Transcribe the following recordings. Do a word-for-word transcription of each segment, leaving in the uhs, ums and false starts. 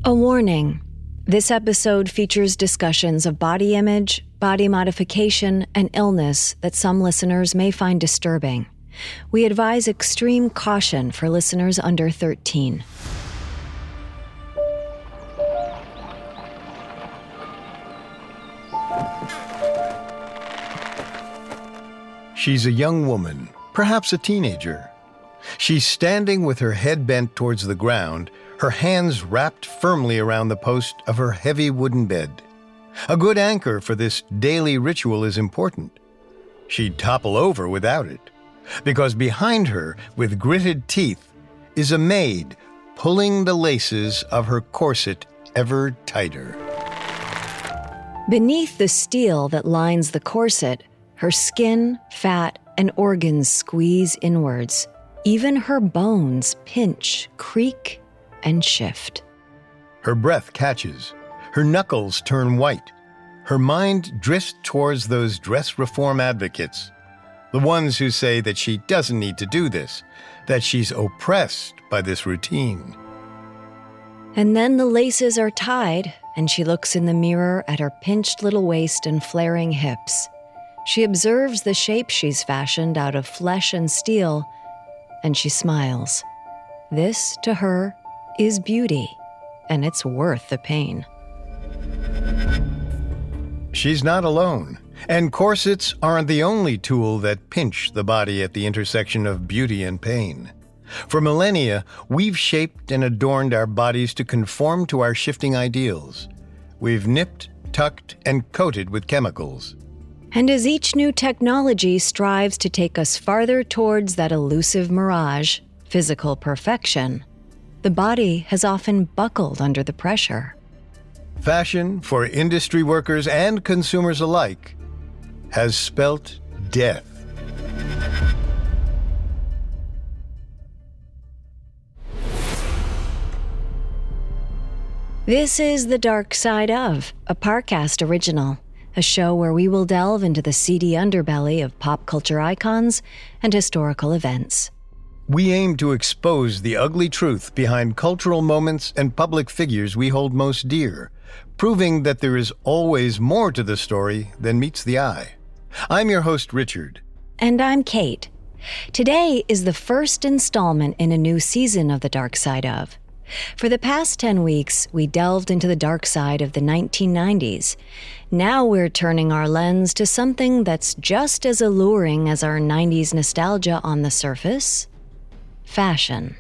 A warning. This episode features discussions of body image, body modification, and illness that some listeners may find disturbing. We advise extreme caution for listeners under thirteen. She's a young woman, perhaps a teenager. She's standing with her head bent towards the ground, her hands wrapped firmly around the post of her heavy wooden bed. A good anchor for this daily ritual is important. She'd topple over without it, because behind her, with gritted teeth, is a maid pulling the laces of her corset ever tighter. Beneath the steel that lines the corset, her skin, fat, and organs squeeze inwards. Even her bones pinch, creak, and shift. Her breath catches. Her knuckles turn white. Her mind drifts towards those dress reform advocates, the ones who say that she doesn't need to do this, that she's oppressed by this routine. And then the laces are tied, and she looks in the mirror at her pinched little waist and flaring hips. She observes the shape she's fashioned out of flesh and steel, and she smiles. This, to her, is beauty, and it's worth the pain. She's not alone, and corsets aren't the only tool that pinch the body at the intersection of beauty and pain. For millennia, we've shaped and adorned our bodies to conform to our shifting ideals. We've nipped, tucked, and coated with chemicals. And as each new technology strives to take us farther towards that elusive mirage, physical perfection, the body has often buckled under the pressure. Fashion, for industry workers and consumers alike, has spelt death. This is The Dark Side of, a Parcast original, a show where we will delve into the seedy underbelly of pop culture icons and historical events. We aim to expose the ugly truth behind cultural moments and public figures we hold most dear, proving that there is always more to the story than meets the eye. I'm your host, Richard. And I'm Kate. Today is the first installment in a new season of The Dark Side of. For the past ten weeks, we delved into the dark side of the nineteen nineties. Now we're turning our lens to something that's just as alluring as our nineties nostalgia on the surface: fashion.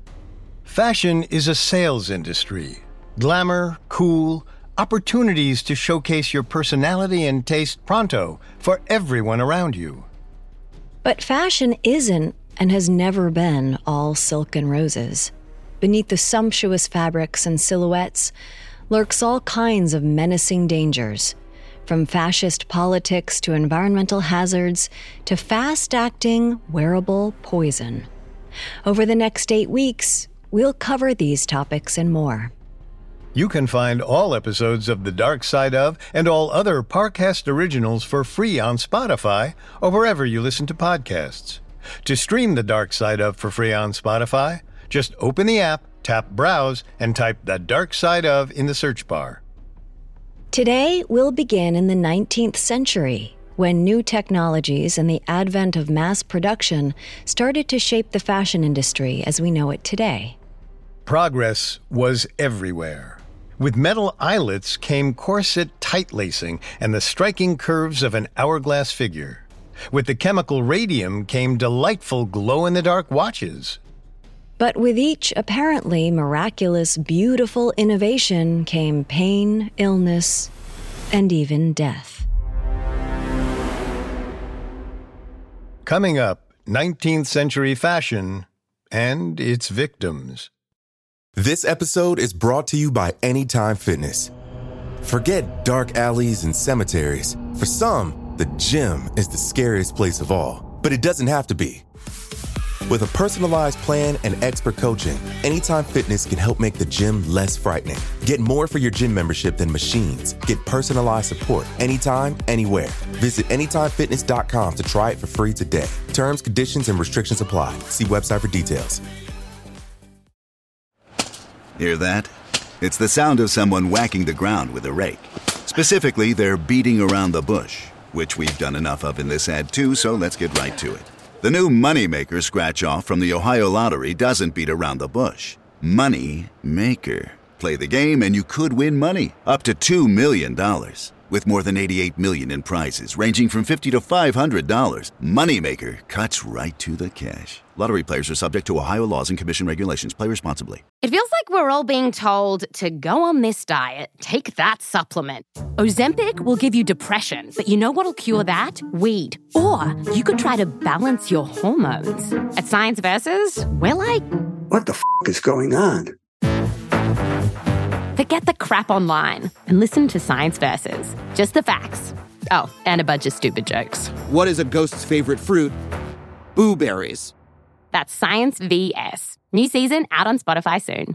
Fashion is a sales industry. Glamour, cool, opportunities to showcase your personality and taste pronto for everyone around you. But fashion isn't and has never been all silk and roses. Beneath the sumptuous fabrics and silhouettes lurks all kinds of menacing dangers, from fascist politics to environmental hazards to fast-acting, wearable poison. Over the next eight weeks, we'll cover these topics and more. You can find all episodes of The Dark Side of and all other Parcast originals for free on Spotify or wherever you listen to podcasts. To stream The Dark Side of for free on Spotify, just open the app, tap Browse, and type The Dark Side of in the search bar. Today, we'll begin in the nineteenth century, when new technologies and the advent of mass production started to shape the fashion industry as we know it today. Progress was everywhere. With metal eyelets came corset tight-lacing and the striking curves of an hourglass figure. With the chemical radium came delightful glow-in-the-dark watches. But with each apparently miraculous, beautiful innovation came pain, illness, and even death. Coming up, nineteenth century fashion and its victims. This episode is brought to you by Anytime Fitness. Forget dark alleys and cemeteries. For some, the gym is the scariest place of all, but it doesn't have to be. With a personalized plan and expert coaching, Anytime Fitness can help make the gym less frightening. Get more for your gym membership than machines. Get personalized support anytime, anywhere. Visit anytime fitness dot com to try it for free today. Terms, conditions, and restrictions apply. See website for details. Hear that? It's the sound of someone whacking the ground with a rake. Specifically, they're beating around the bush, which we've done enough of in this ad too, so let's get right to it. The new Moneymaker scratch-off from the Ohio Lottery doesn't beat around the bush. Money Maker. Play the game and you could win money, up to two million dollars. With more than eighty-eight million dollars in prizes, ranging from fifty dollars to five hundred dollars, Moneymaker cuts right to the cash. Lottery players are subject to Ohio laws and commission regulations. Play responsibly. It feels like we're all being told to go on this diet, take that supplement. Ozempic will give you depression, but you know what'll cure that? Weed. Or you could try to balance your hormones. At Science Versus, we're like... What the f*** is going on? Forget the crap online and listen to Science Versus. Just the facts. Oh, and a bunch of stupid jokes. What is a ghost's favorite fruit? Blueberries. That's Science V S. New season out on Spotify soon.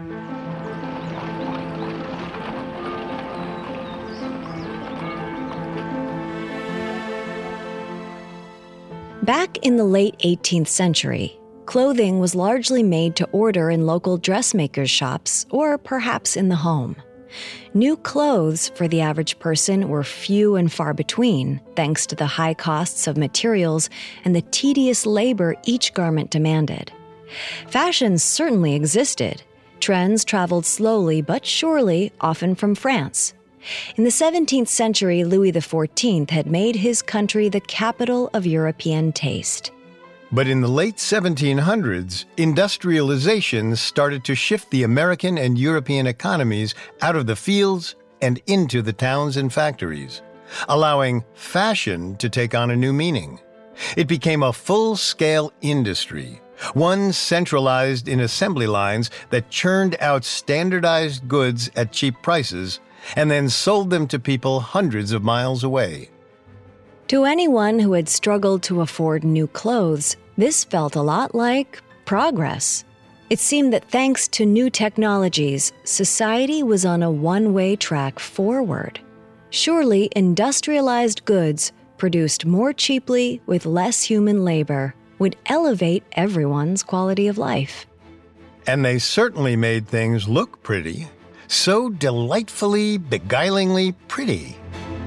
Back in the late eighteenth century, clothing was largely made to order in local dressmakers' shops or perhaps in the home. New clothes for the average person were few and far between, thanks to the high costs of materials and the tedious labor each garment demanded. Fashion certainly existed. Trends traveled slowly but surely, often from France. In the seventeenth century, Louis the fourteenth had made his country the capital of European taste. But in the late seventeen hundreds, industrialization started to shift the American and European economies out of the fields and into the towns and factories, allowing fashion to take on a new meaning. It became a full-scale industry, one centralized in assembly lines that churned out standardized goods at cheap prices and then sold them to people hundreds of miles away. To anyone who had struggled to afford new clothes, this felt a lot like progress. It seemed that thanks to new technologies, society was on a one-way track forward. Surely industrialized goods, produced more cheaply with less human labor, would elevate everyone's quality of life. And they certainly made things look pretty, so delightfully, beguilingly pretty.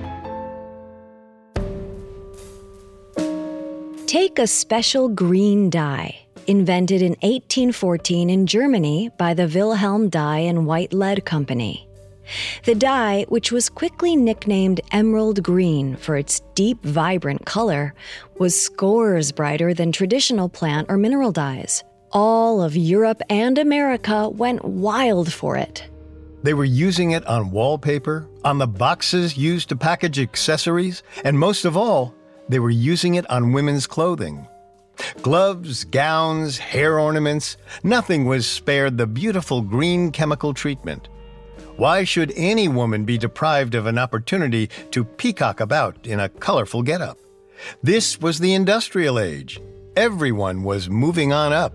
Take a special green dye, invented in eighteen fourteen in Germany by the Wilhelm Dye and White Lead Company. The dye, which was quickly nicknamed emerald green for its deep, vibrant color, was scores brighter than traditional plant or mineral dyes. All of Europe and America went wild for it. They were using it on wallpaper, on the boxes used to package accessories, and most of all, they were using it on women's clothing. Gloves, gowns, hair ornaments, nothing was spared the beautiful green chemical treatment. Why should any woman be deprived of an opportunity to peacock about in a colorful getup? This was the industrial age. Everyone was moving on up.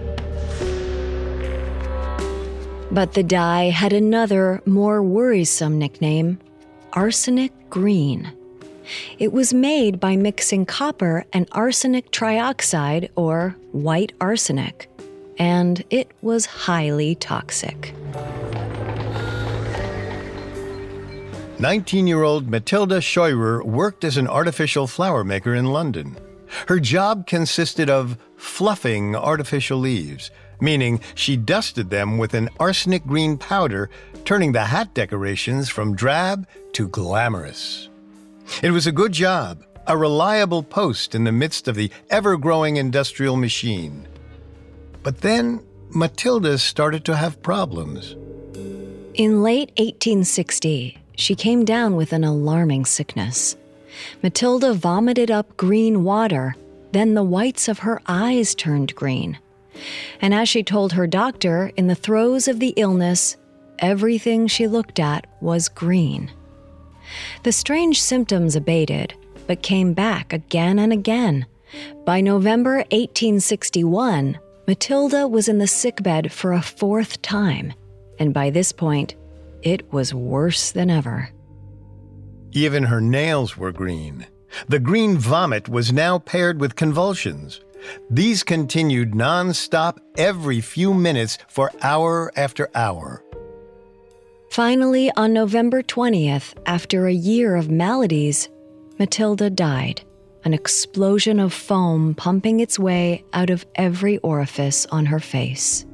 But the dye had another, more worrisome nickname, arsenic green. It was made by mixing copper and arsenic trioxide, or white arsenic, and it was highly toxic. nineteen-year-old Matilda Scheurer worked as an artificial flower maker in London. Her job consisted of fluffing artificial leaves, meaning she dusted them with an arsenic green powder, turning the hat decorations from drab to glamorous. It was a good job, a reliable post in the midst of the ever-growing industrial machine. But then Matilda started to have problems. In late eighteen sixty, she came down with an alarming sickness. Matilda vomited up green water, then the whites of her eyes turned green. And as she told her doctor, in the throes of the illness, everything she looked at was green. The strange symptoms abated, but came back again and again. By November eighteen sixty-one, Matilda was in the sickbed for a fourth time, and by this point, it was worse than ever. Even her nails were green. The green vomit was now paired with convulsions. These continued non-stop every few minutes for hour after hour. Finally, on November twentieth, after a year of maladies, Matilda died, an explosion of foam pumping its way out of every orifice on her face.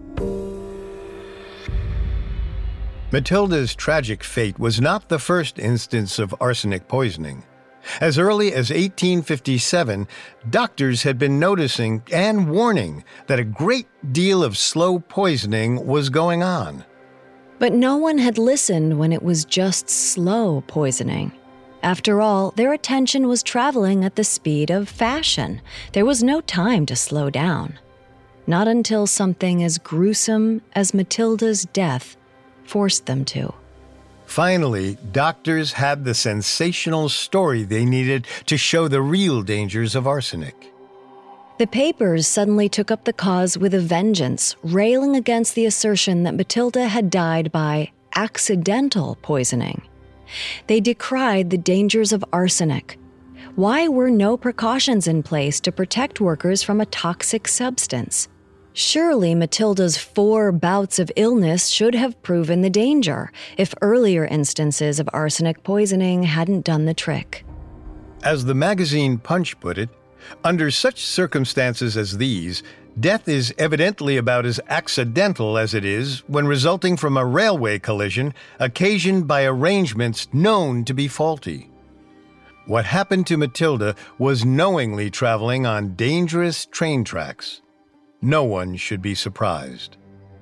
Matilda's tragic fate was not the first instance of arsenic poisoning. As early as eighteen fifty-seven, doctors had been noticing and warning that a great deal of slow poisoning was going on. But no one had listened when it was just slow poisoning. After all, their attention was traveling at the speed of fashion. There was no time to slow down. Not until something as gruesome as Matilda's death forced them to. Finally, doctors had the sensational story they needed to show the real dangers of arsenic. The papers suddenly took up the cause with a vengeance, railing against the assertion that Matilda had died by accidental poisoning. They decried the dangers of arsenic. Why were no precautions in place to protect workers from a toxic substance? Surely Matilda's four bouts of illness should have proven the danger, if earlier instances of arsenic poisoning hadn't done the trick. As the magazine Punch put it, under such circumstances as these, death is evidently about as accidental as it is when resulting from a railway collision occasioned by arrangements known to be faulty. What happened to Matilda was knowingly traveling on dangerous train tracks. No one should be surprised.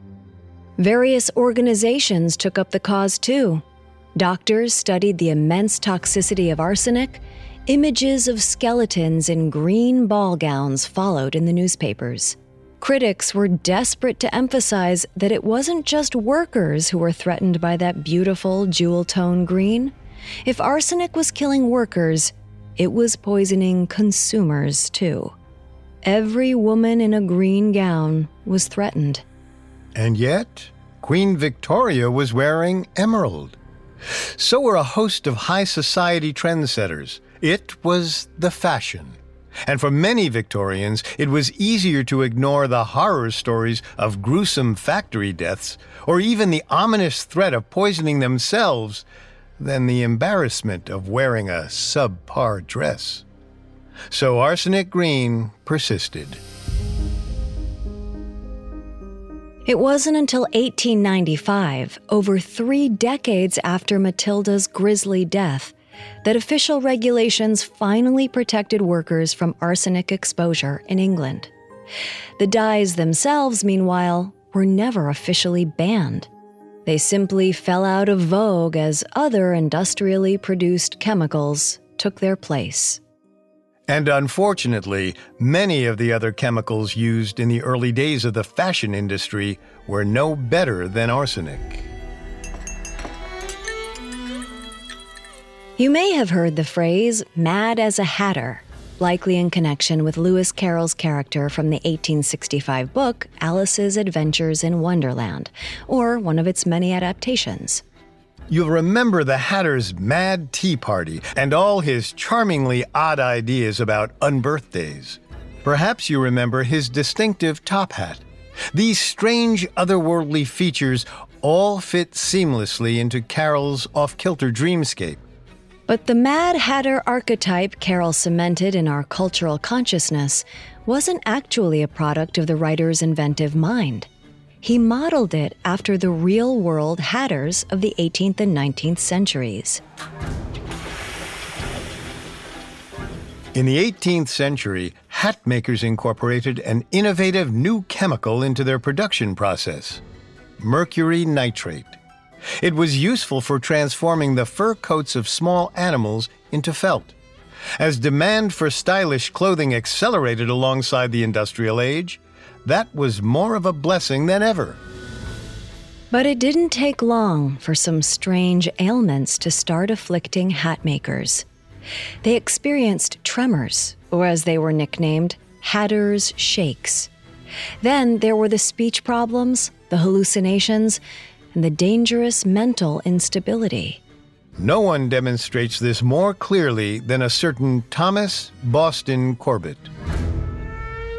Various organizations took up the cause too. Doctors studied the immense toxicity of arsenic. Images of skeletons in green ball gowns followed in the newspapers. Critics were desperate to emphasize that it wasn't just workers who were threatened by that beautiful jewel-tone green. If arsenic was killing workers, it was poisoning consumers too. Every woman in a green gown was threatened. And yet, Queen Victoria was wearing emerald. So were a host of high society trendsetters. It was the fashion. And for many Victorians, it was easier to ignore the horror stories of gruesome factory deaths, or even the ominous threat of poisoning themselves, than the embarrassment of wearing a subpar dress. So arsenic green persisted. It wasn't until eighteen ninety-five, over three decades after Matilda's grisly death, that official regulations finally protected workers from arsenic exposure in England. The dyes themselves, meanwhile, were never officially banned. They simply fell out of vogue as other industrially produced chemicals took their place. And unfortunately, many of the other chemicals used in the early days of the fashion industry were no better than arsenic. You may have heard the phrase, mad as a hatter, likely in connection with Lewis Carroll's character from the eighteen sixty-five book Alice's Adventures in Wonderland, or one of its many adaptations. You'll remember the Hatter's mad tea party and all his charmingly odd ideas about unbirthdays. Perhaps you remember his distinctive top hat. These strange otherworldly features all fit seamlessly into Carroll's off-kilter dreamscape. But the Mad Hatter archetype Carroll cemented in our cultural consciousness wasn't actually a product of the writer's inventive mind. He modeled it after the real-world hatters of the eighteenth and nineteenth centuries. In the eighteenth century, hat makers incorporated an innovative new chemical into their production process: mercury nitrate. It was useful for transforming the fur coats of small animals into felt. As demand for stylish clothing accelerated alongside the industrial age, that was more of a blessing than ever. But it didn't take long for some strange ailments to start afflicting hat makers. They experienced tremors, or as they were nicknamed, Hatter's shakes. Then there were the speech problems, the hallucinations, and the dangerous mental instability. No one demonstrates this more clearly than a certain Thomas Boston Corbett.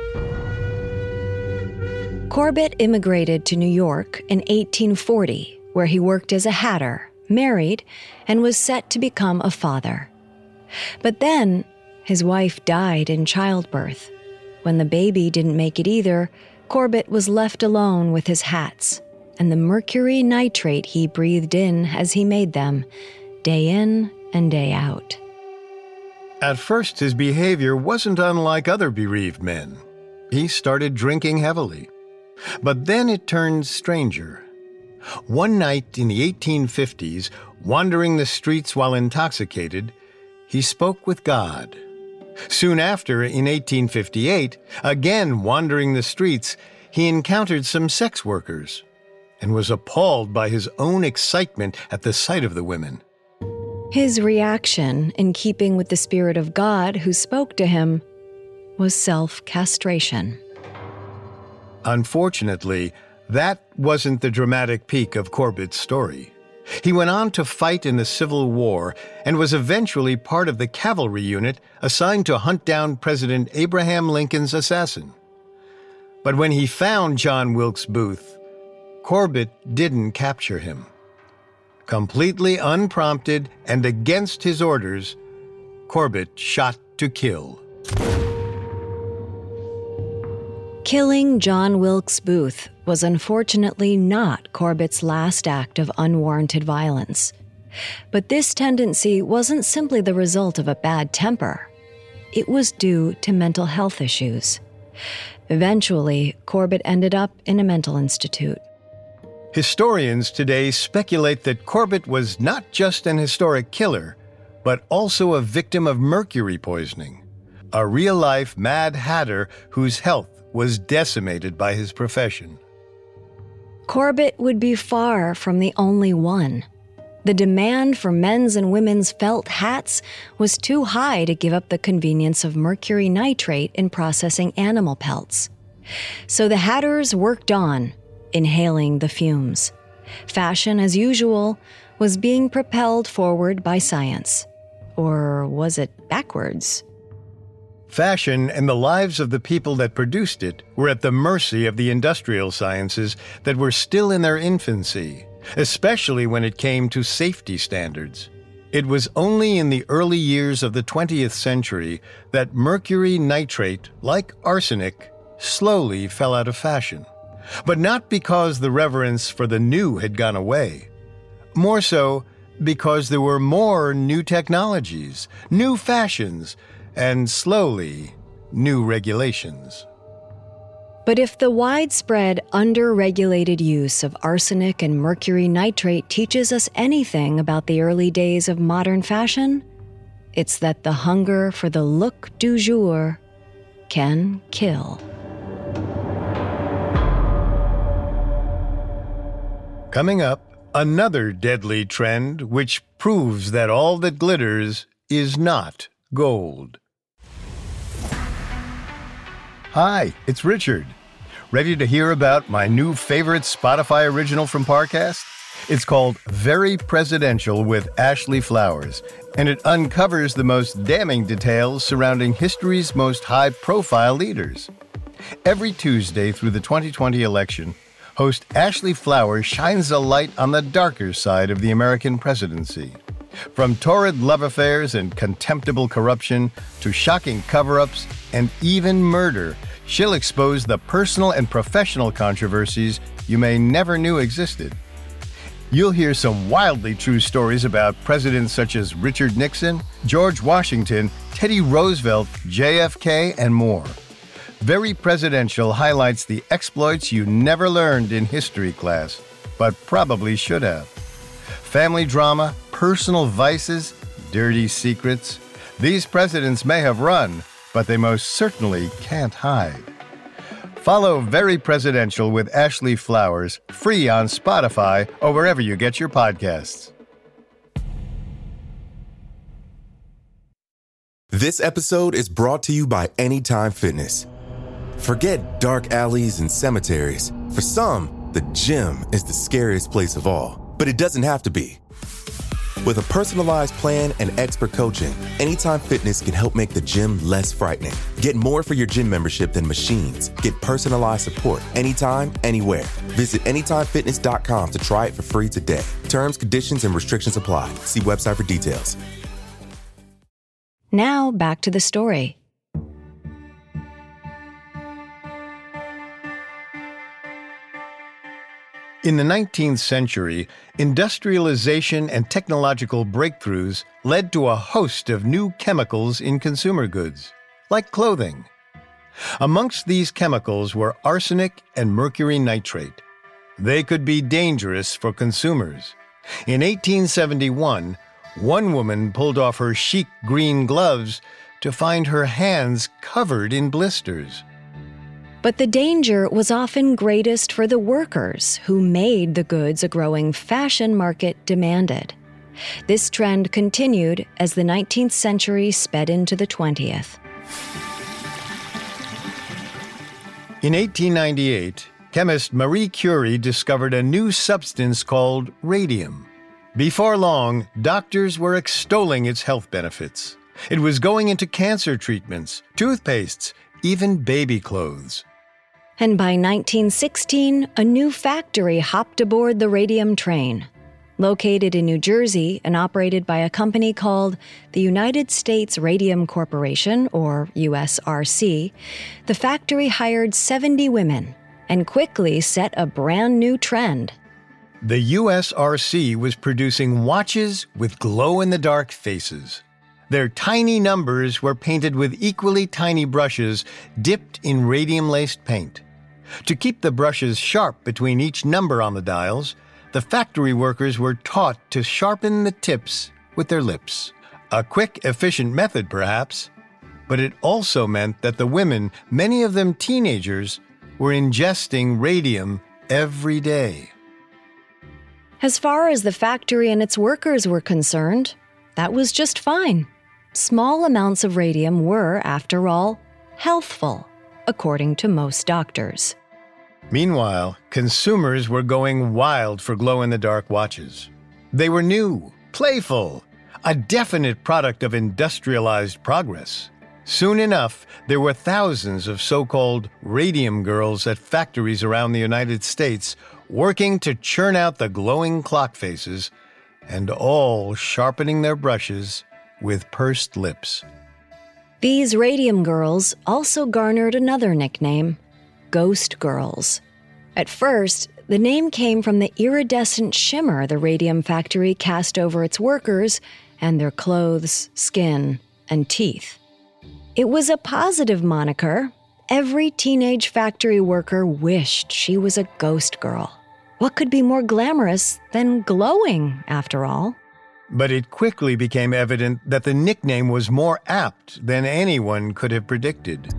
Corbett immigrated to New York in eighteen forty, where he worked as a hatter, married, and was set to become a father. But then, his wife died in childbirth. When the baby didn't make it either, Corbett was left alone with his hats and the mercury nitrate he breathed in as he made them, day in and day out. At first, his behavior wasn't unlike other bereaved men. He started drinking heavily. But then it turned stranger. One night in the eighteen fifties, wandering the streets while intoxicated, he spoke with God. Soon after, in eighteen fifty-eight, again wandering the streets, he encountered some sex workers and was appalled by his own excitement at the sight of the women. His reaction, in keeping with the Spirit of God who spoke to him, was self-castration. Unfortunately, that wasn't the dramatic peak of Corbett's story. He went on to fight in the Civil War and was eventually part of the cavalry unit assigned to hunt down President Abraham Lincoln's assassin. But when he found John Wilkes Booth, Corbett didn't capture him. Completely unprompted and against his orders, Corbett shot to kill. Killing John Wilkes Booth was unfortunately not Corbett's last act of unwarranted violence. But this tendency wasn't simply the result of a bad temper. It was due to mental health issues. Eventually, Corbett ended up in a mental institute. Historians today speculate that Corbett was not just an historic killer, but also a victim of mercury poisoning, a real-life Mad Hatter whose health was decimated by his profession. Corbett would be far from the only one. The demand for men's and women's felt hats was too high to give up the convenience of mercury nitrate in processing animal pelts. So the hatters worked on, inhaling the fumes. Fashion, as usual, was being propelled forward by science. Or was it backwards? Fashion and the lives of the people that produced it were at the mercy of the industrial sciences that were still in their infancy, especially when it came to safety standards. It was only in the early years of the twentieth century that mercury nitrate, like arsenic, slowly fell out of fashion. But not because the reverence for the new had gone away. More so because there were more new technologies, new fashions, and slowly, new regulations. But if the widespread, under-regulated use of arsenic and mercury nitrate teaches us anything about the early days of modern fashion, it's that the hunger for the look du jour can kill. Coming up, another deadly trend which proves that all that glitters is not gold. Hi, it's Richard. Ready to hear about my new favorite Spotify original from Parcast? It's called Very Presidential with Ashley Flowers, and it uncovers the most damning details surrounding history's most high-profile leaders. Every Tuesday through the twenty twenty election, host Ashley Flowers shines a light on the darker side of the American presidency. From torrid love affairs and contemptible corruption to shocking cover-ups and even murder, she'll expose the personal and professional controversies you may never knew existed. You'll hear some wildly true stories about presidents such as Richard Nixon, George Washington, Teddy Roosevelt, J F K, and more. Very Presidential highlights the exploits you never learned in history class, but probably should have. Family drama, personal vices, dirty secrets. These presidents may have run, but they most certainly can't hide. Follow Very Presidential with Ashley Flowers, free on Spotify or wherever you get your podcasts. This episode is brought to you by Anytime Fitness. Forget dark alleys and cemeteries. For some, the gym is the scariest place of all. But it doesn't have to be. With a personalized plan and expert coaching, Anytime Fitness can help make the gym less frightening. Get more for your gym membership than machines. Get personalized support anytime, anywhere. Visit anytime fitness dot com to try it for free today. Terms, conditions, and restrictions apply. See website for details. Now back to the story. In the nineteenth century, industrialization and technological breakthroughs led to a host of new chemicals in consumer goods, like clothing. Amongst these chemicals were arsenic and mercury nitrate. They could be dangerous for consumers. In eighteen seventy-one, one woman pulled off her chic green gloves to find her hands covered in blisters. But the danger was often greatest for the workers who made the goods a growing fashion market demanded. This trend continued as the nineteenth century sped into the twentieth. In eighteen ninety-eight, chemist Marie Curie discovered a new substance called radium. Before long, doctors were extolling its health benefits. It was going into cancer treatments, toothpastes, even baby clothes. And by nineteen sixteen, a new factory hopped aboard the radium train. Located in New Jersey and operated by a company called the United States Radium Corporation, or U S R C, the factory hired seventy women and quickly set a brand new trend. The U S R C was producing watches with glow-in-the-dark faces. Their tiny numbers were painted with equally tiny brushes dipped in radium-laced paint. To keep the brushes sharp between each number on the dials, the factory workers were taught to sharpen the tips with their lips. A quick, efficient method, perhaps, but it also meant that the women, many of them teenagers, were ingesting radium every day. As far as the factory and its workers were concerned, that was just fine. Small amounts of radium were, after all, healthful, according to most doctors. Meanwhile, consumers were going wild for glow-in-the-dark watches. They were new, playful, a definite product of industrialized progress. Soon enough, there were thousands of so-called radium girls at factories around the United States working to churn out the glowing clock faces, and all sharpening their brushes with pursed lips. These radium girls also garnered another nickname, Ghost Girls. At first, the name came from the iridescent shimmer the radium factory cast over its workers and their clothes, skin, and teeth. It was a positive moniker. Every teenage factory worker wished she was a ghost girl. What could be more glamorous than glowing, after all? But it quickly became evident that the nickname was more apt than anyone could have predicted.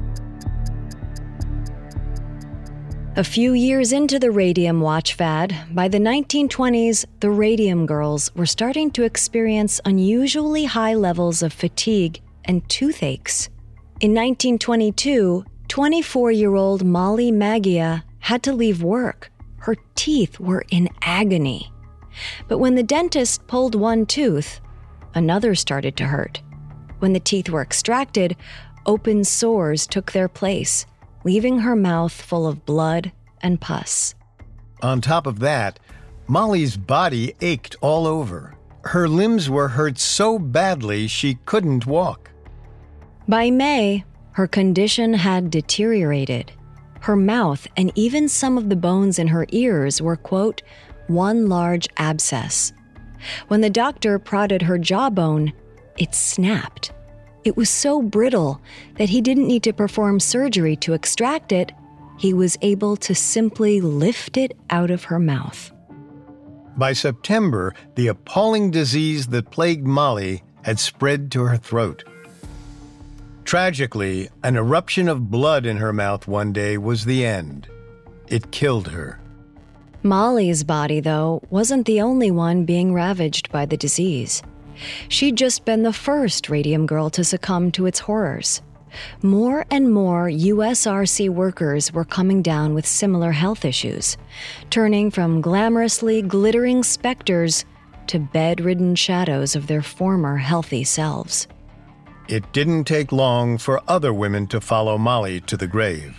A few years into the radium watch fad, by the nineteen twenties, the radium girls were starting to experience unusually high levels of fatigue and toothaches. In nineteen twenty-two, twenty-four-year-old Molly Maggia had to leave work. Her teeth were in agony. But when the dentist pulled one tooth, another started to hurt. When the teeth were extracted, open sores took their place, leaving her mouth full of blood and pus. On top of that, Molly's body ached all over. Her limbs were hurt so badly she couldn't walk. By May, her condition had deteriorated. Her mouth and even some of the bones in her ears were, quote, one large abscess. When the doctor prodded her jawbone, it snapped. It was so brittle that he didn't need to perform surgery to extract it. He was able to simply lift it out of her mouth. By September, the appalling disease that plagued Molly had spread to her throat. Tragically, an eruption of blood in her mouth one day was the end. It killed her. Molly's body, though, wasn't the only one being ravaged by the disease. She'd just been the first radium girl to succumb to its horrors. More and more U S R C workers were coming down with similar health issues, turning from glamorously glittering specters to bedridden shadows of their former healthy selves. It didn't take long for other women to follow Molly to the grave.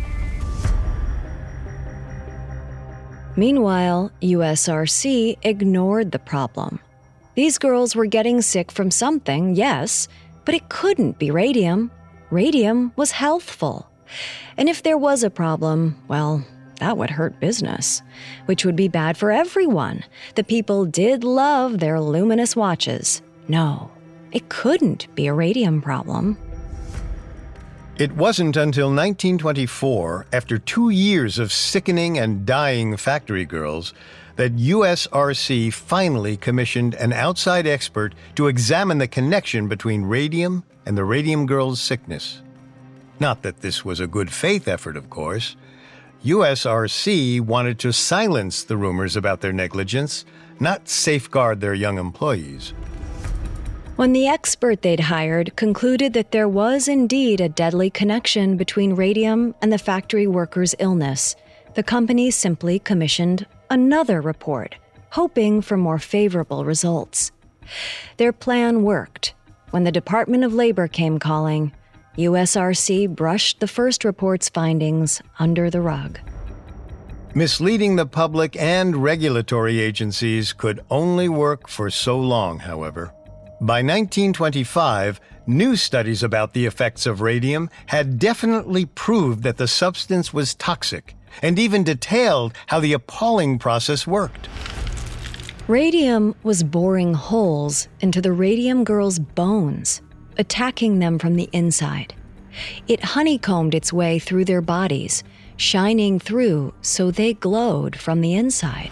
Meanwhile, U S R C ignored the problem. These girls were getting sick from something, yes, but it couldn't be radium. Radium was healthful. And if there was a problem, well, that would hurt business, which would be bad for everyone. The people did love their luminous watches. No, it couldn't be a radium problem. It wasn't until nineteen twenty-four, after two years of sickening and dying factory girls, that U S R C finally commissioned an outside expert to examine the connection between radium and the radium girls' sickness. Not that this was a good faith effort, of course. U S R C wanted to silence the rumors about their negligence, not safeguard their young employees. When the expert they'd hired concluded that there was indeed a deadly connection between radium and the factory workers' illness, the company simply commissioned another report, hoping for more favorable results. Their plan worked. When the Department of Labor came calling, U S R C brushed the first report's findings under the rug. Misleading the public and regulatory agencies could only work for so long, however. By nineteen twenty-five, new studies about the effects of radium had definitely proved that the substance was toxic, and even detailed how the appalling process worked. Radium was boring holes into the radium girls' bones, attacking them from the inside. It honeycombed its way through their bodies, shining through so they glowed from the inside.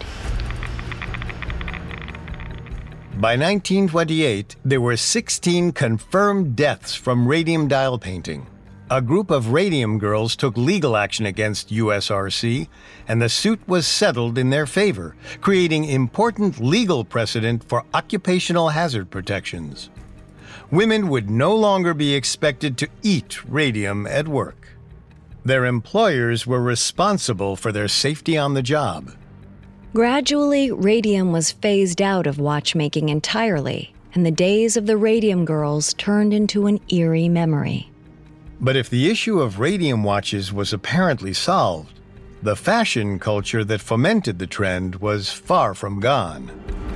By nineteen twenty-eight, there were sixteen confirmed deaths from radium dial painting. A group of radium girls took legal action against U S R C, and the suit was settled in their favor, creating important legal precedent for occupational hazard protections. Women would no longer be expected to eat radium at work. Their employers were responsible for their safety on the job. Gradually, radium was phased out of watchmaking entirely, and the days of the radium girls turned into an eerie memory. But if the issue of radium watches was apparently solved, the fashion culture that fomented the trend was far from gone.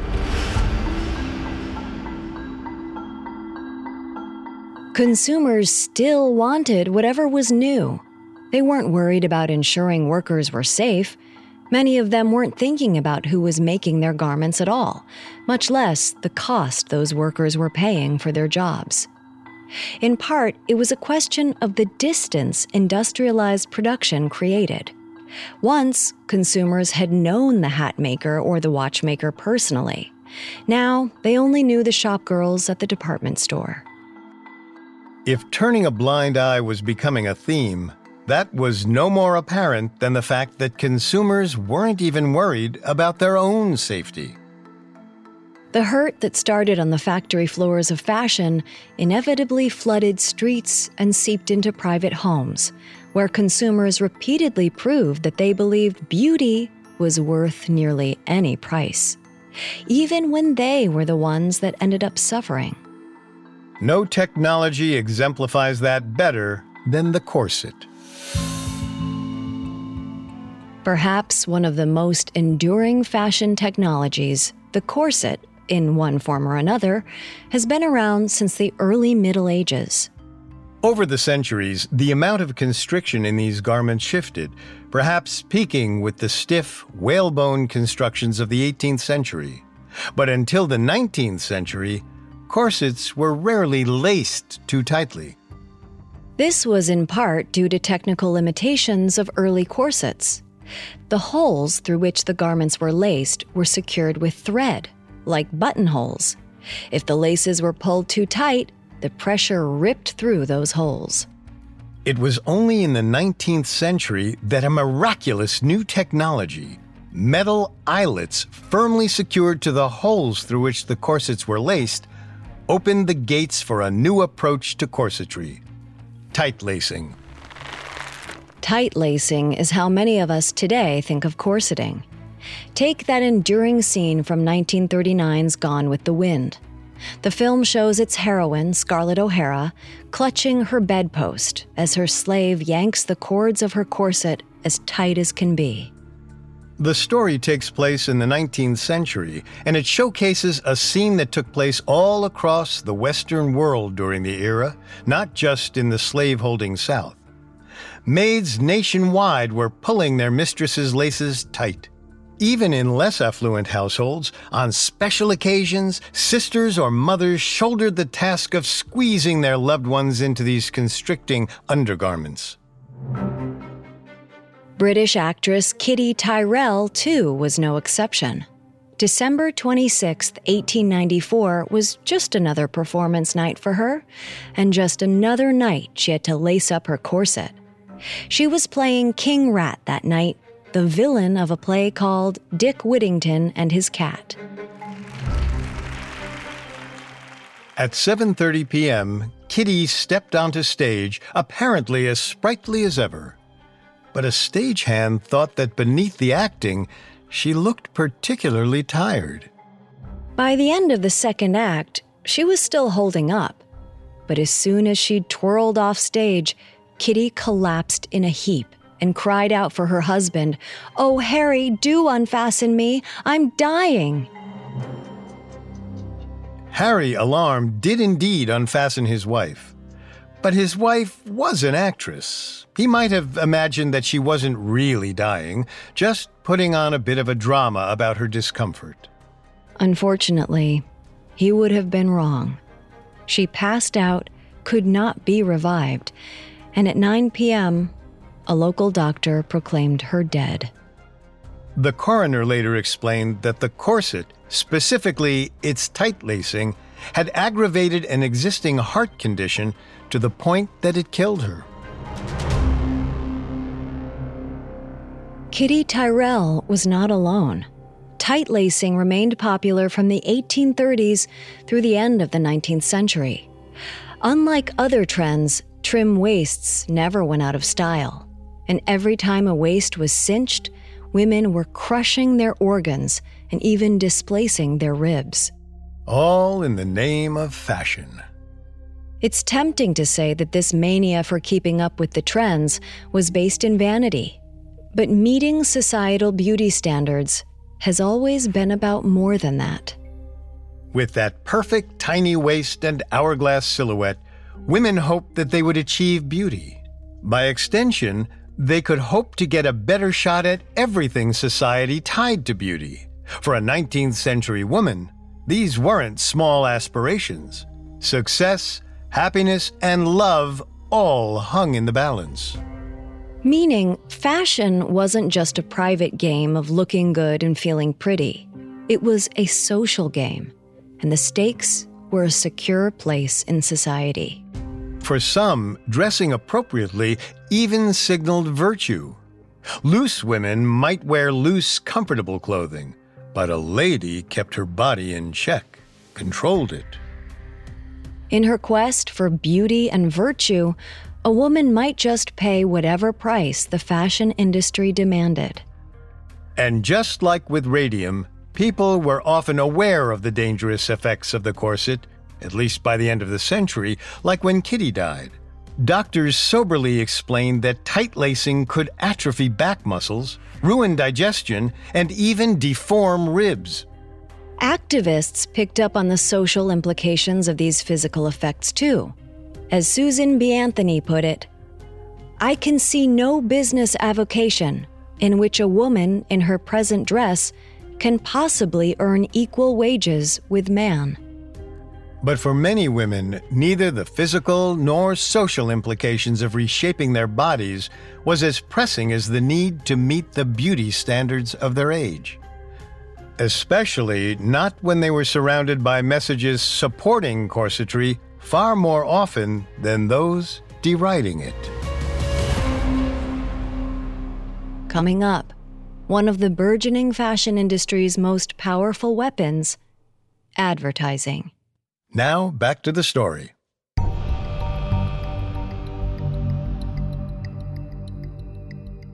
Consumers still wanted whatever was new. They weren't worried about ensuring workers were safe. Many of them weren't thinking about who was making their garments at all, much less the cost those workers were paying for their jobs. In part, it was a question of the distance industrialized production created. Once, consumers had known the hat maker or the watchmaker personally. Now, they only knew the shop girls at the department store. If turning a blind eye was becoming a theme, that was no more apparent than the fact that consumers weren't even worried about their own safety. The hurt that started on the factory floors of fashion inevitably flooded streets and seeped into private homes, where consumers repeatedly proved that they believed beauty was worth nearly any price, even when they were the ones that ended up suffering. No technology exemplifies that better than the corset. Perhaps one of the most enduring fashion technologies, the corset, in one form or another, has been around since the early Middle Ages. Over the centuries, the amount of constriction in these garments shifted, perhaps peaking with the stiff, whalebone constructions of the eighteenth century. But until the nineteenth century, corsets were rarely laced too tightly. This was in part due to technical limitations of early corsets. The holes through which the garments were laced were secured with thread, like buttonholes. If the laces were pulled too tight, the pressure ripped through those holes. It was only in the nineteenth century that a miraculous new technology, metal eyelets firmly secured to the holes through which the corsets were laced, opened the gates for a new approach to corsetry: tight lacing. Tight lacing is how many of us today think of corseting. Take that enduring scene from nineteen thirty-nine's Gone with the Wind. The film shows its heroine, Scarlett O'Hara, clutching her bedpost as her slave yanks the cords of her corset as tight as can be. The story takes place in the nineteenth century, and it showcases a scene that took place all across the Western world during the era, not just in the slave-holding South. Maids nationwide were pulling their mistresses' laces tight. Even in less affluent households, on special occasions, sisters or mothers shouldered the task of squeezing their loved ones into these constricting undergarments. British actress Kitty Tyrrell, too, was no exception. December twenty-sixth, eighteen ninety-four was just another performance night for her, and just another night she had to lace up her corset. She was playing King Rat that night, the villain of a play called Dick Whittington and His Cat. At seven thirty p.m., Kitty stepped onto stage, apparently as sprightly as ever. But a stagehand thought that beneath the acting, she looked particularly tired. By the end of the second act, she was still holding up. But as soon as she'd twirled off stage, Kitty collapsed in a heap and cried out for her husband, "Oh, Harry, do unfasten me! I'm dying!" Harry, alarmed, did indeed unfasten his wife. But his wife was an actress. He might have imagined that she wasn't really dying, just putting on a bit of a drama about her discomfort. Unfortunately, he would have been wrong. She passed out, could not be revived, and at nine p.m., a local doctor proclaimed her dead. The coroner later explained that the corset, specifically its tight lacing, had aggravated an existing heart condition to the point that it killed her. Kitty Tyrrell was not alone. Tight lacing remained popular from the eighteen thirties through the end of the nineteenth century. Unlike other trends, trim waists never went out of style. And every time a waist was cinched, women were crushing their organs and even displacing their ribs. All in the name of fashion. It's tempting to say that this mania for keeping up with the trends was based in vanity. But meeting societal beauty standards has always been about more than that. With that perfect tiny waist and hourglass silhouette, women hoped that they would achieve beauty. By extension, they could hope to get a better shot at everything society tied to beauty. For a nineteenth century woman, these weren't small aspirations. Success, happiness, and love all hung in the balance. Meaning, fashion wasn't just a private game of looking good and feeling pretty. It was a social game, and the stakes were a secure place in society. For some, dressing appropriately even signaled virtue. Loose women might wear loose, comfortable clothing, but a lady kept her body in check, controlled it. In her quest for beauty and virtue, a woman might just pay whatever price the fashion industry demanded. And just like with radium, people were often aware of the dangerous effects of the corset, at least by the end of the century, like when Kitty died. Doctors soberly explained that tight lacing could atrophy back muscles, ruin digestion, and even deform ribs. Activists picked up on the social implications of these physical effects too. As Susan B. Anthony put it, "I can see no business avocation in which a woman in her present dress can possibly earn equal wages with man." But for many women, neither the physical nor social implications of reshaping their bodies was as pressing as the need to meet the beauty standards of their age. Especially not when they were surrounded by messages supporting corsetry far more often than those deriding it. Coming up, one of the burgeoning fashion industry's most powerful weapons, advertising. Now, back to the story.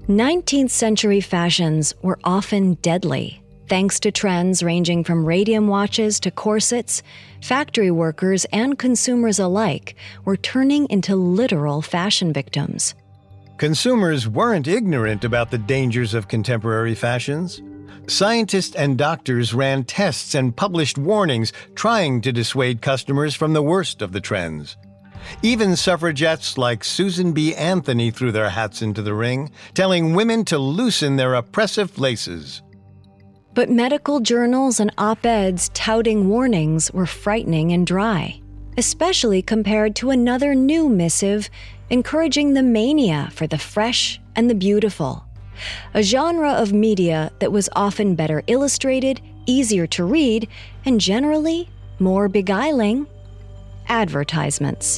nineteenth century fashions were often deadly. Thanks to trends ranging from radium watches to corsets, factory workers and consumers alike were turning into literal fashion victims. Consumers weren't ignorant about the dangers of contemporary fashions. Scientists and doctors ran tests and published warnings trying to dissuade customers from the worst of the trends. Even suffragettes like Susan B. Anthony threw their hats into the ring, telling women to loosen their oppressive laces. But medical journals and op-eds touting warnings were frightening and dry, especially compared to another new missive encouraging the mania for the fresh and the beautiful, a genre of media that was often better illustrated, easier to read, and generally more beguiling: advertisements.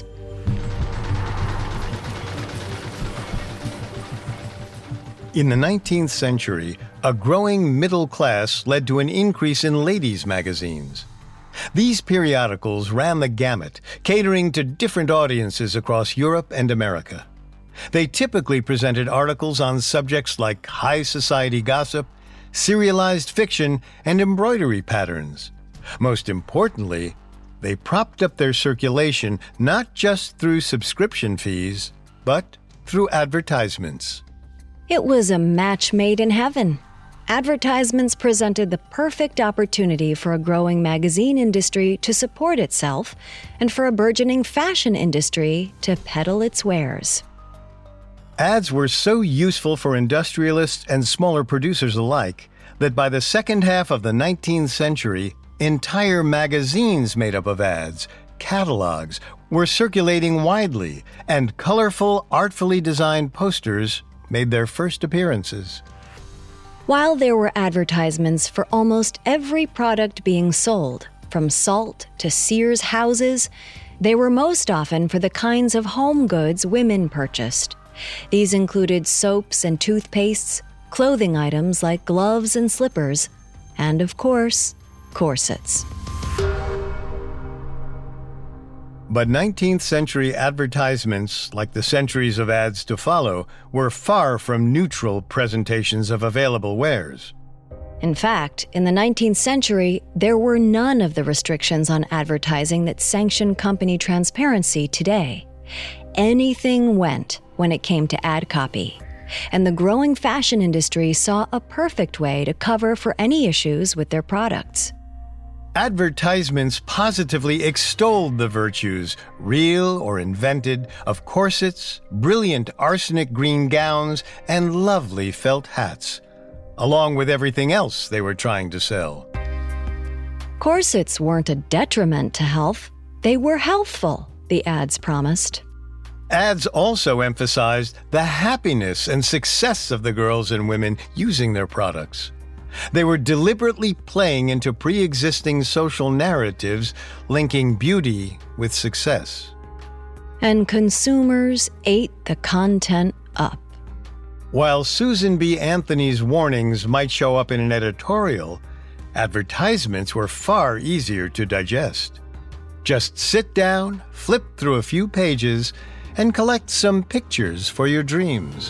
In the nineteenth century, a growing middle class led to an increase in ladies' magazines. These periodicals ran the gamut, catering to different audiences across Europe and America. They typically presented articles on subjects like high society gossip, serialized fiction, and embroidery patterns. Most importantly, they propped up their circulation not just through subscription fees, but through advertisements. It was a match made in heaven. Advertisements presented the perfect opportunity for a growing magazine industry to support itself and for a burgeoning fashion industry to peddle its wares. Ads were so useful for industrialists and smaller producers alike that by the second half of the nineteenth century, entire magazines made up of ads, catalogs, were circulating widely, and colorful, artfully designed posters made their first appearances. While there were advertisements for almost every product being sold, from salt to Sears houses, they were most often for the kinds of home goods women purchased. These included soaps and toothpastes, clothing items like gloves and slippers, and of course, corsets. But nineteenth century advertisements, like the centuries of ads to follow, were far from neutral presentations of available wares. In fact, in the nineteenth century, there were none of the restrictions on advertising that sanction company transparency today. Anything went when it came to ad copy. And the growing fashion industry saw a perfect way to cover for any issues with their products. Advertisements positively extolled the virtues, real or invented, of corsets, brilliant arsenic green gowns, and lovely felt hats, along with everything else they were trying to sell. Corsets weren't a detriment to health. They were healthful, the ads promised. Ads also emphasized the happiness and success of the girls and women using their products. They were deliberately playing into pre-existing social narratives, linking beauty with success. And consumers ate the content up. While Susan B. Anthony's warnings might show up in an editorial, advertisements were far easier to digest. Just sit down, flip through a few pages, and collect some pictures for your dreams.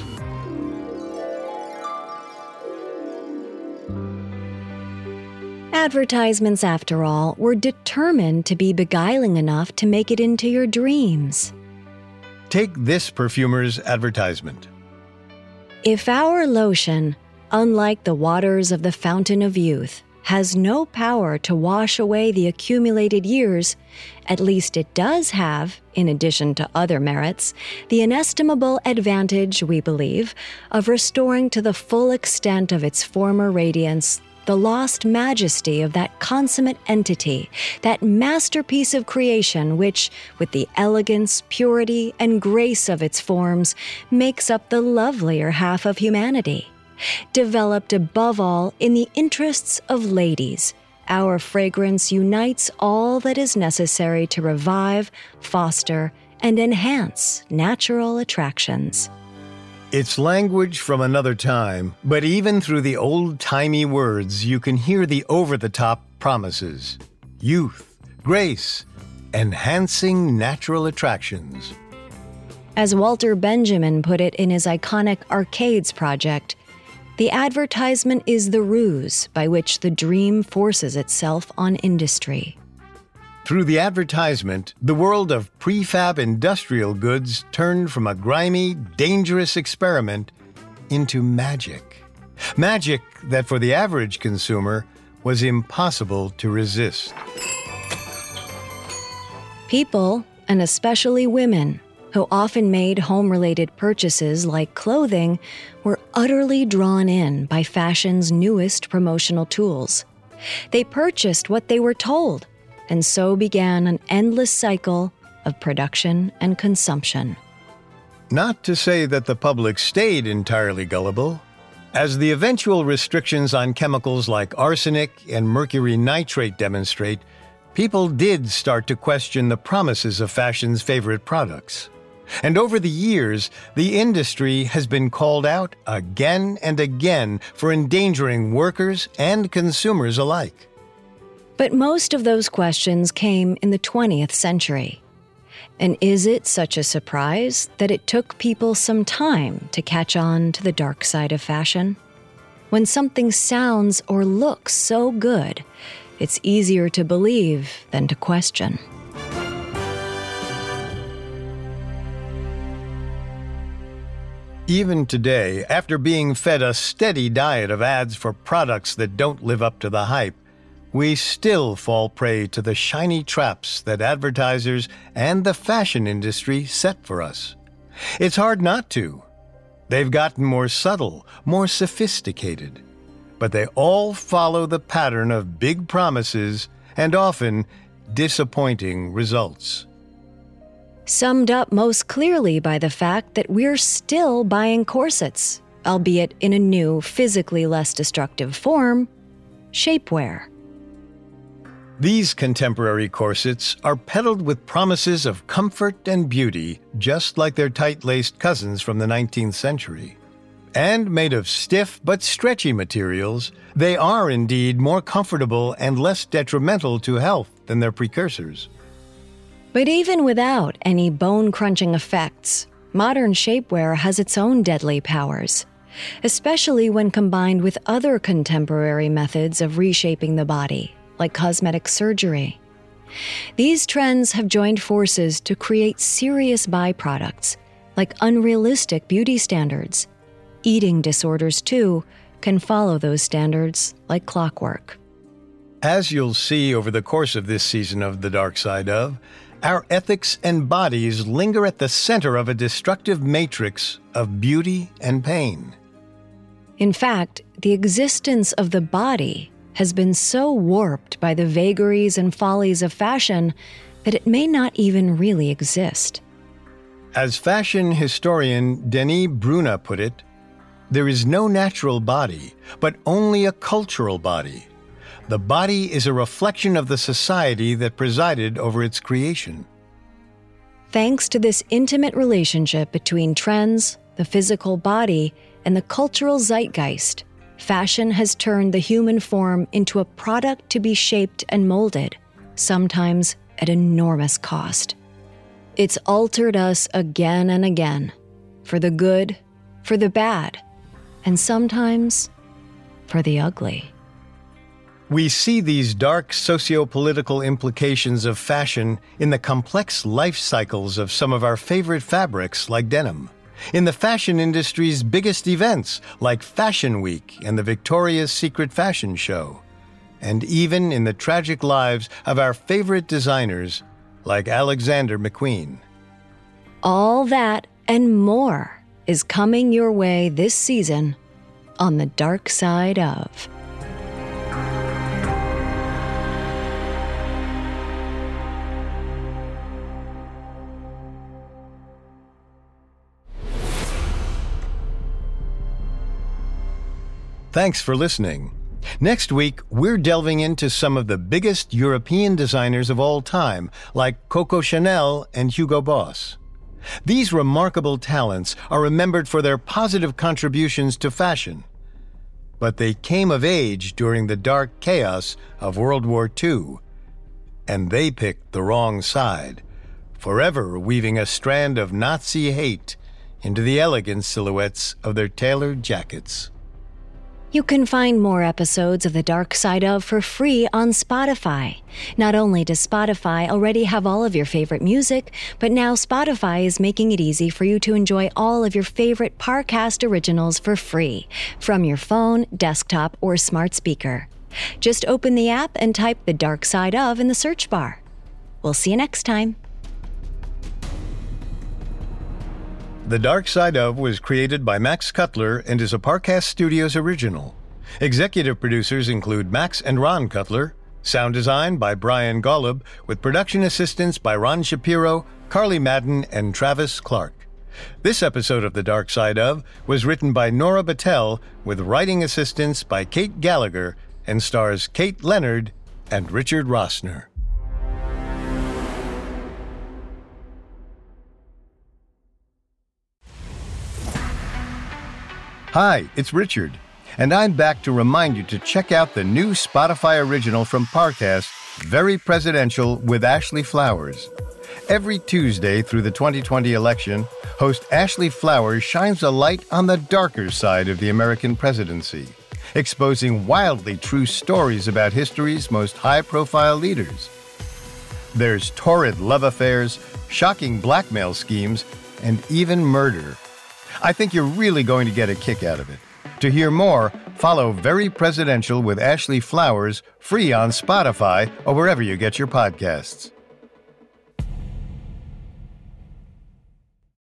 Advertisements, after all, were determined to be beguiling enough to make it into your dreams. Take this perfumer's advertisement. If our lotion, unlike the waters of the fountain of youth, has no power to wash away the accumulated years, at least it does have, in addition to other merits, the inestimable advantage, we believe, of restoring to the full extent of its former radiance the lost majesty of that consummate entity, that masterpiece of creation which, with the elegance, purity, and grace of its forms, makes up the lovelier half of humanity. Developed above all in the interests of ladies, our fragrance unites all that is necessary to revive, foster, and enhance natural attractions. It's language from another time, but even through the old-timey words, you can hear the over-the-top promises. Youth, grace, enhancing natural attractions. As Walter Benjamin put it in his iconic Arcades project, the advertisement is the ruse by which the dream forces itself on industry. Through the advertisement, the world of prefab industrial goods turned from a grimy, dangerous experiment into magic. Magic that for the average consumer was impossible to resist. People, and especially women, who often made home-related purchases like clothing, were utterly drawn in by fashion's newest promotional tools. They purchased what they were told, and so began an endless cycle of production and consumption. Not to say that the public stayed entirely gullible. As the eventual restrictions on chemicals like arsenic and mercury nitrate demonstrate, people did start to question the promises of fashion's favorite products. And over the years, the industry has been called out again and again for endangering workers and consumers alike. But most of those questions came in the twentieth century. And is it such a surprise that it took people some time to catch on to the dark side of fashion? When something sounds or looks so good, it's easier to believe than to question. Even today, after being fed a steady diet of ads for products that don't live up to the hype, we still fall prey to the shiny traps that advertisers and the fashion industry set for us. It's hard not to. They've gotten more subtle, more sophisticated, but they all follow the pattern of big promises and often disappointing results. Summed up most clearly by the fact that we're still buying corsets, albeit in a new, physically less destructive form, shapewear. These contemporary corsets are peddled with promises of comfort and beauty, just like their tight-laced cousins from the nineteenth century. And made of stiff but stretchy materials, they are indeed more comfortable and less detrimental to health than their precursors. But even without any bone-crunching effects, modern shapewear has its own deadly powers, especially when combined with other contemporary methods of reshaping the body, like cosmetic surgery. These trends have joined forces to create serious byproducts, like unrealistic beauty standards. Eating disorders, too, can follow those standards like clockwork. As you'll see over the course of this season of The Dark Side Of, our ethics and bodies linger at the center of a destructive matrix of beauty and pain. In fact, the existence of the body has been so warped by the vagaries and follies of fashion that it may not even really exist. As fashion historian Denis Bruna put it, there is no natural body, but only a cultural body. The body is a reflection of the society that presided over its creation. Thanks to this intimate relationship between trends, the physical body, and the cultural zeitgeist, fashion has turned the human form into a product to be shaped and molded, sometimes at enormous cost. It's altered us again and again, for the good, for the bad, and sometimes for the ugly. We see these dark socio-political implications of fashion in the complex life cycles of some of our favorite fabrics like denim, in the fashion industry's biggest events like Fashion Week and the Victoria's Secret Fashion Show, and even in the tragic lives of our favorite designers like Alexander McQueen. All that and more is coming your way this season on The Dark Side Of. Thanks for listening. Next week, we're delving into some of the biggest European designers of all time, like Coco Chanel and Hugo Boss. These remarkable talents are remembered for their positive contributions to fashion. But they came of age during the dark chaos of World War Two, and they picked the wrong side forever weaving a strand of Nazi hate into the elegant silhouettes of their tailored jackets. You can find more episodes of The Dark Side Of for free on Spotify. Not only does Spotify already have all of your favorite music, but now Spotify is making it easy for you to enjoy all of your favorite Parcast originals for free from your phone, desktop, or smart speaker. Just open the app and type The Dark Side Of in the search bar. We'll see you next time. The Dark Side Of was created by Max Cutler and is a Parcast Studios original. Executive producers include Max and Ron Cutler, sound design by Brian Golub, with production assistance by Ron Shapiro, Carly Madden, and Travis Clark. This episode of The Dark Side Of was written by Nora Battelle, with writing assistance by Kate Gallagher, and stars Kate Leonard and Richard Rossner. Hi, it's Richard, and I'm back to remind you to check out the new Spotify original from Parcast, Very Presidential with Ashley Flowers. Every Tuesday through the twenty twenty election, host Ashley Flowers shines a light on the darker side of the American presidency, exposing wildly true stories about history's most high-profile leaders. There's torrid love affairs, shocking blackmail schemes, and even murder. I think you're really going to get a kick out of it. To hear more, follow Very Presidential with Ashley Flowers free on Spotify or wherever you get your podcasts.